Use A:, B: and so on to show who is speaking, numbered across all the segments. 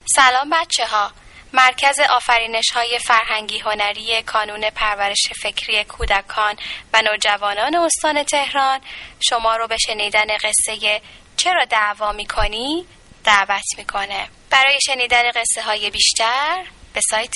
A: سلام بچه ها. مرکز آفرینش‌های فرهنگی هنری کانون پرورش فکری کودکان و نوجوانان استان تهران شما رو به شنیدن قصه چرا دعوا می‌کنی دعوت می‌کنه. برای شنیدن قصه های بیشتر به سایت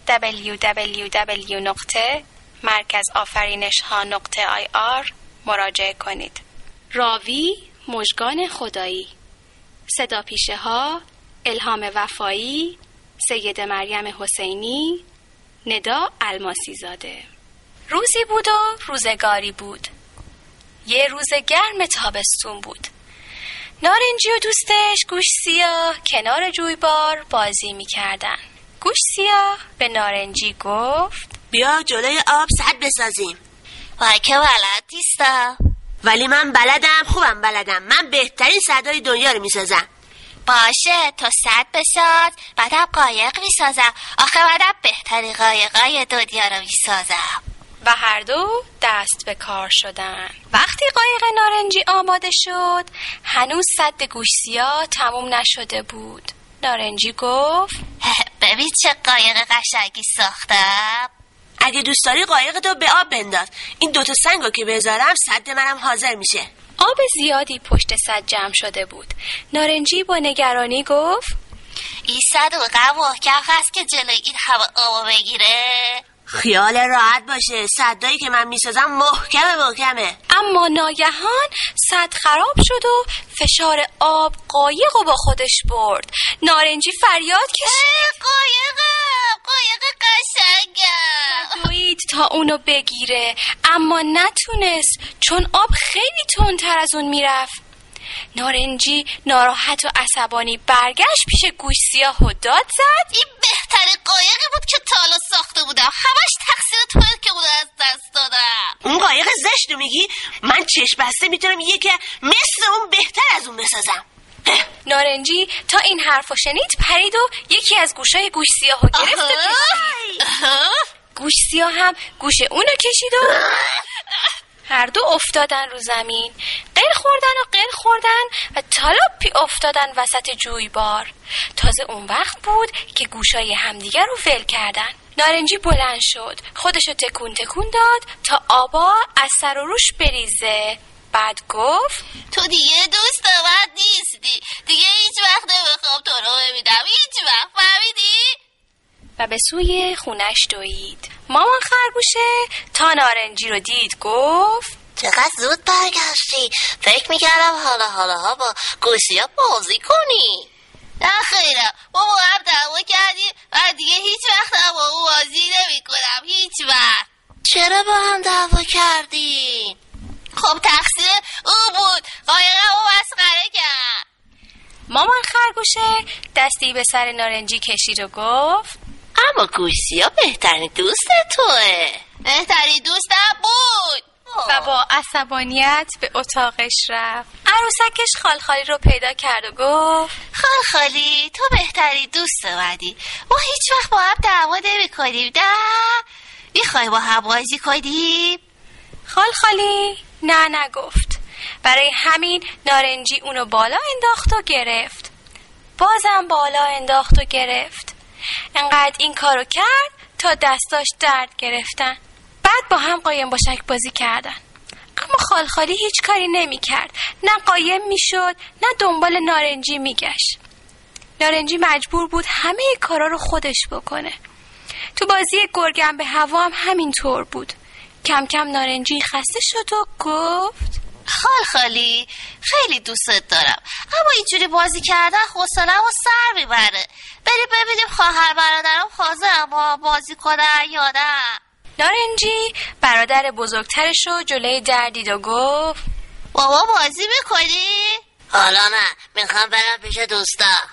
A: www.markazafarinesha.ir مراجعه کنید. راوی مژگان خدایی، صدا پیشه ها الهام وفایی، سید مریم حسینی، ندا الماسی زاده. روزی بود و روزگاری بود. یه روز گرم تابستون بود. نارنجی و دوستش گوش سیاه کنار جویبار بازی می‌کردن. گوش سیاه به نارنجی گفت
B: بیا جلوی آب سد بسازیم.
C: وای که بلد نیستم.
B: ولی من بلدم، خوبم بلدم. من بهترین سدهای دنیا رو میسازم.
C: باشه تو سد بساز، بعدم قایق میسازم. آخه بعدم بهترین قایقای دنیا رو میسازم.
A: و هر دو دست به کار شدن. وقتی قایق نارنجی آماده شد هنوز سد گوش سیاه تموم نشده بود. نارنجی گفت
C: ببین چه قایق قشنگی ساختم.
B: اگه دوست داری قایقتو به آب بنداز. این دوتا سنگو که بذارم سد منم حاضر میشه.
A: آب زیادی پشت سد جمع شده بود. نارنجی با نگرانی گفت
C: این سد اونقدر محکم هست که جلوی این همه آبو بگیره؟
B: خیال راحت باشه، سدایی که من میسازم محکمه.
A: اما ناگهان سد خراب شد و فشار آب قایقو با خودش برد. نارنجی فریاد کشید
C: قایق قشنگم.
A: دوید تا اونو بگیره اما نتونست چون آب خیلی تندتر از اون میرفت. نارنجی ناراحت و عصبانی برگشت پیش گوش سیاه و داد زد
C: این بهترین قایقی بود که تا حالا ساخته بودم. همش تقصیر توئه که اون از دست دادم.
B: اون قایق زشتو میگی؟ من چشم بسته میتونم یکی مثل اون بهتر از اون بسازم.
A: نارنجی تا این حرفو شنید پرید و یکی از گوشای گوش سیاهو گرفت و کشید. گوش سیاه هم گوش اونو کشید و هر دو افتادن رو زمین. قل خوردن و تالاپی افتادن وسط جویبار. تازه اون وقت بود که گوشای همدیگر رو ول کردن. نارنجی بلند شد، خودشو تکون داد تا آبا از سر و روش بریزه. بعد گفت
C: تو دیگه دوست من نیستی. دیگه هیچ وقت نمیخوام تو رو ببینم. هیچ وقت. فهمیدی؟
A: و به سوی خونش دوید. مامان خرگوشه تا نارنجی رو دید گفت
C: چقدر زود برگشتی. فکر میکردم حالا با گوشیا بازی کنی. نه خیرم، ما با هم دعوا کردیم و دیگه هیچ وقت هم با اون بازی نمی کنم. هیچ وقت. چرا با هم دعوا کردیم؟ خب تقصیر او بود. قایقم او مسخره کرد.
A: مامان خرگوشه دستی به سر نارنجی کشید و گفت
C: اما گوشیا بهترین دوست توه. بهترین دوستم بود.
A: و با عصبانیت به اتاقش رفت. عروسکش خالخالی رو پیدا کرد و گفت
C: خالخالی تو بهترین دوست منی. ما هیچ وقت با هم دعوا نمی کنیم. نه میخوای با هم بازی کنیم؟
A: خالخالی نه نگفت. برای همین نارنجی اونو بالا انداخت و گرفت. بازم بالا انداخت و گرفت. انقدر این کارو کرد تا دستاش درد گرفتن. بعد با هم قایم باشک بازی کردن. اما خالخالی هیچ کاری نمی کرد. نه قایم می شد نه دنبال نارنجی می گشت. نارنجی مجبور بود همه کارا رو خودش بکنه. تو بازی گرگم به هوا هم همین طور بود. کم کم نارنجی خسته شد و گفت
C: خالخالی خیلی دوستت دارم اما اینجوری بازی کردن حوصله‌مو سر میبره. بریم ببینیم خواهر برادرم حاضرن با بازی کنن یا نه.
A: نارنجی برادر بزرگترش رو جلوی در دید و گفت
C: بابا بازی میکنی؟ حالا نه، میخوام برم پیش دوستم.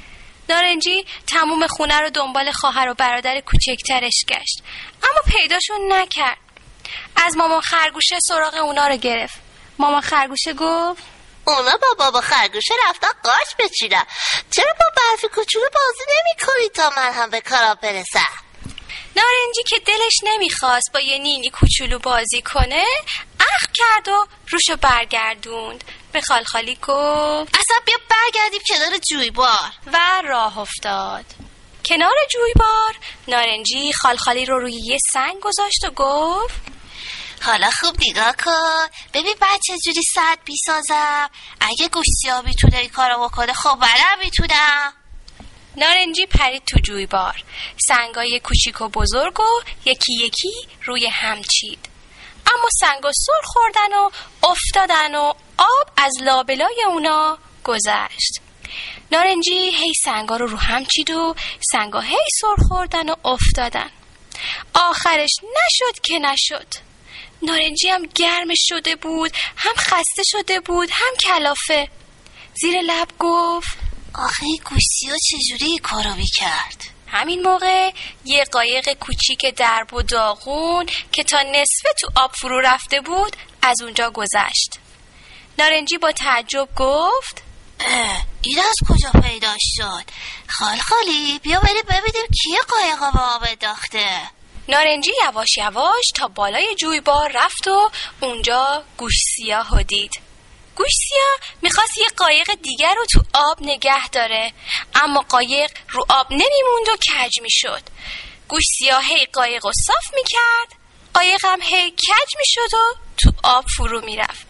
A: نارنجی تموم خونه رو دنبال خواهر و برادر کوچکترش گشت اما پیداشون نکرد. از مامان خرگوشه سراغ اونا رو گرفت. مامان خرگوشه گفت
C: اونا با بابا خرگوشه رفتن قارچ بچینن. چرا با برفی کوچولو بازی نمی کنی تا من هم به کارا برسم؟
A: نارنجی که دلش نمیخواست با یه نینی کوچولو بازی کنه اخم کرد و روشو برگردوند. به خالخالی گفت
C: اصلا بیا برگردیم کنار جویبار
A: و راه افتاد. کنار جویبار نارنجی خالخالی رو روی یه سنگ گذاشت و گفت
C: حالا خوب نگاه کن ببین بعد چجوری سد بیسازم. اگه گوشتیا میتونه این کارو بکنه خب منم میتونم.
A: نارنجی پرید تو جویبار. سنگای کوچیک و بزرگ و یکی یکی روی هم چید. اما سنگا سر خوردن و افتادن و آب از لابلای اونا گذشت. نارنجی هی سنگا رو هم چید و سنگا هی سر خوردن و افتادن. آخرش نشد که نشد. نارنجی هم گرم شده بود، هم خسته شده بود، هم کلافه. زیر لب گفت
C: آخه گوشتیا چجوری کارو میکرد؟
A: همین موقع یه قایق کوچیک درب و داغون که تا نصفه تو آب فرو رفته بود از اونجا گذشت. نارنجی با تعجب گفت
C: این از کجا پیدا شد؟ خالخالی بیا بریم ببینیم کیه قایقا به آب انداخته.
A: نارنجی یواش یواش تا بالای جویبار رفت و اونجا گوش سیاه دید. گوش سیاه میخواست یه قایق دیگر رو تو آب نگه داره، اما قایق رو آب نمیموند و کج میشد. گوش سیاه هی قایق رو صاف میکرد، قایق هم هی کج میشد و تو آب فرو میرفت.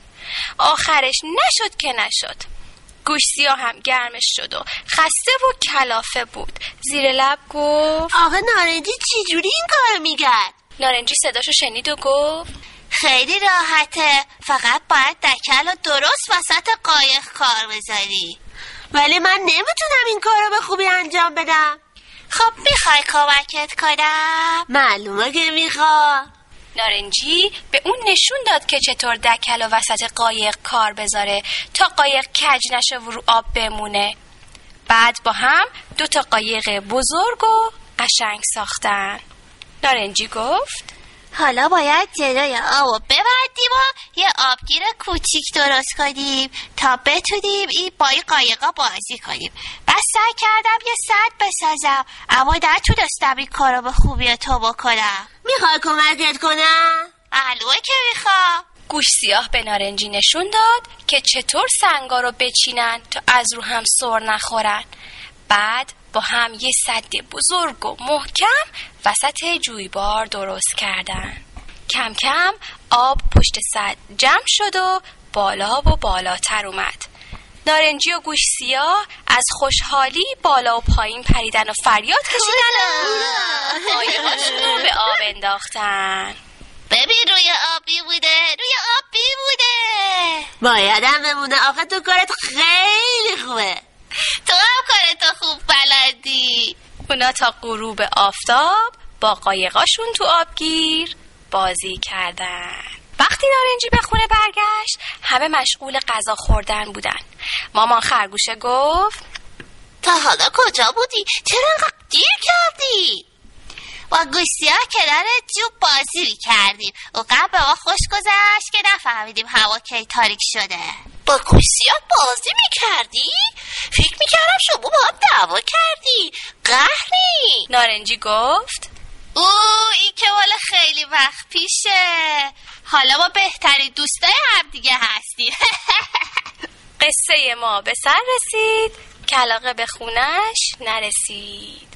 A: آخرش نشد که نشد. گوش سیاه هم گرمش شد و خسته و کلافه بود. زیر لب گفت
B: آقا نارنجی چجوری این کارو میگرد؟
A: نارنجی صداشو شنید و گفت
C: خیلی راحته، فقط باید دکل رو درست وسط قایق کار بذاری.
B: ولی من نمیتونم این کارو به خوبی انجام بدم.
C: خب میخوای کمکت کنم؟
B: معلومه که میخوام.
A: نارنجی به اون نشون داد که چطور دکل و وسط قایق کار بذاره تا قایق کج نشه و رو آب بمونه. بعد با هم 2 قایق بزرگ و قشنگ ساختن. نارنجی گفت
C: حالا باید جلوی آبو ببندیم و یه آبگیر کوچیک درست کنیم تا بتونیم با این قایقا بازی کنیم. بس سعی کردم یه سد بسازم اما نتونستم این کارو به خوبی تو بکنم.
B: میخوای کمکت کنم؟
C: معلومه که میخوام.
A: گوش سیاه به نارنجی نشون داد که چطور سنگا رو بچینن تا از رو هم سر نخورن. بعد با هم یه سد بزرگ و محکم وسط جویبار درست کردن. کم کم آب پشت سد جمع شد و بالا و بالاتر اومد. نارنجی و گوش سیاه از خوشحالی بالا و پایین پریدن و فریاد کشیدن و قایقاشون رو به آب انداختن.
C: ببین روی آبی بوده، روی آبی بوده.
B: بایدم بمونه. آخه تو کارت خیلی خوبه.
C: تو هم کارتو خوب بلدی.
A: اونا تا غروب آفتاب با قایقاشون تو آبگیر بازی کردن. وقتی نارنجی به خونه برگشت همه مشغول غذا خوردن بودن. مامان خرگوشه گفت
C: تا حالا کجا بودی؟ چرا انقدر دیر کردی؟ با گوشتی‌ها کنار جوب بازی کردیم. اونقدر به ما خوش گذشت که نفهمیدیم هوا کی تاریک شده. با گوشتی‌ها بازی میکردی؟ فکر میکردم شما با هم دعوا کردی. قهری.
A: نارنجی گفت
C: این که والا خیلی وقت پیشه. حالا ما بهترین دوستای هم دیگه هستیم.
A: قصه ما به سر رسید، کلاغه به خونش نرسید.